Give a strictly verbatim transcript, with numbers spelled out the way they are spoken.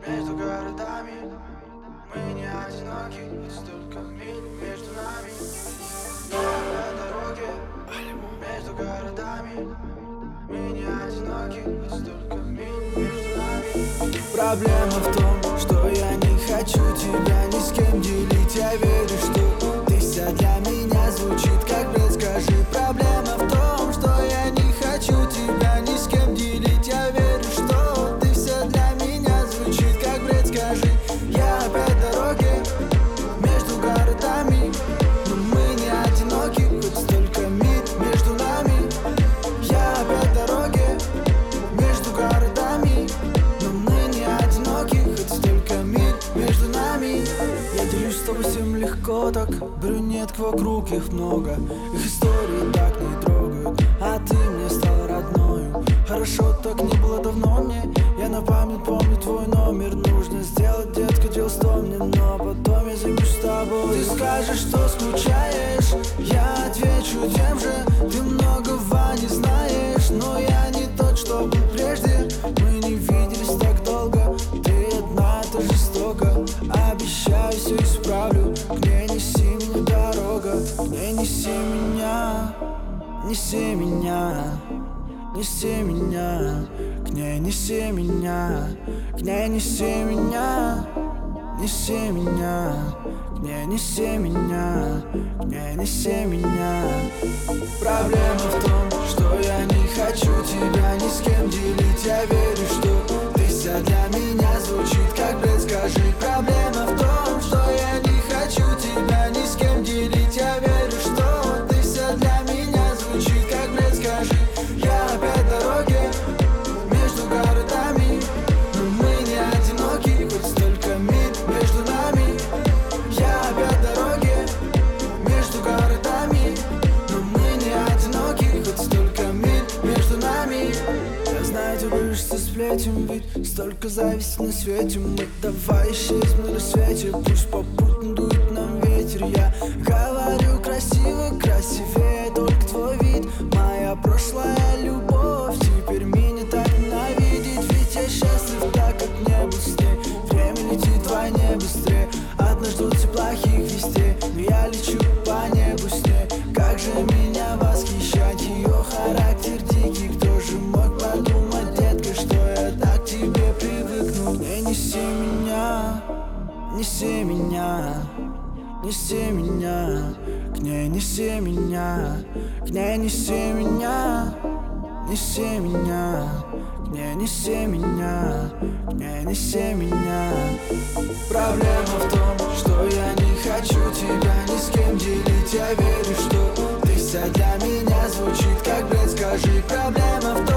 между городами. Мы не одиноки, ведь столько миль между нами. На дороге между городами. Мы не одиноки, ведь столько миль между нами. Проблема в том, что я не хочу тебя ни с кем делить. Я верю, что ты вся для меня, звучит как бред, скажи. Проблема в том, что я не хочу тебя ни с кем делить. Я верю, что ты вся для меня, звучит как бред, скажи. Я опять в дороге между городами, но мы не одиноки, хоть столько миль между нами. Я опять в дороге между городами, но мы не одиноки, хоть столько миль между нами. Я делюсь с тобой всем легко так, брюнеток вокруг их много. Их истории так не трогают, а ты мне стал родною. Хорошо, так не было давно мне. Я на память помню твой номер. Нужно сделать, детка, дел сто мне, но потом я займусь с тобой. Ты скажешь, что скучаешь, я отвечу тем же. Ты многого не знаешь, но я не тот, что был прежде. Мы не виделись так долго, ты одна, это жестоко. Обещаю, все исправлю, к ней неси меня дорога. К ней неси меня, неси меня, неси меня, к ней неси меня, к ней неси меня, неси меня, к ней неси меня, к ней неси меня. Проблема в том, что я не хочу тебя ни с кем делить. Я верю, что ты вся для меня, звучит как бред, скажи. Проблема в том, что я не хочу тебя ни с кем делить. Я верю, что ты вся для меня, звучит как бред, скажи. Я опять в дороге между городами, но мы не одиноки, хоть столько миль между нами. Я опять в дороге между городами, но мы не одиноки, хоть столько миль между нами. Я знаю, ты боишься сплетен, ведь столько зависти на свете. Мы давай исчезнем на рассвете, пусть попутно дует нам ветер. Я говорю красиво, красивее только твой вид. Моя прошлая любовь теперь меня так ненавидит. Ведь я счастлив так, как не был с ней. Время летит вдвойне быстрее, однажды ждут плохих вестей, но я лечу по небу с ней. Как же меня восхищать, ее характер дикий. Кто же мог подумать, детка, что я так к тебе привыкну. К ней неси меня, неси меня, неси меня, к ней неси меня, к ней неси меня, неси меня, к ней неси меня, к ней неси меня. Проблема в том, что я не хочу тебя ни с кем делить. Я верю, что ты вся для меня, звучит как бред, скажи. Проблема в том,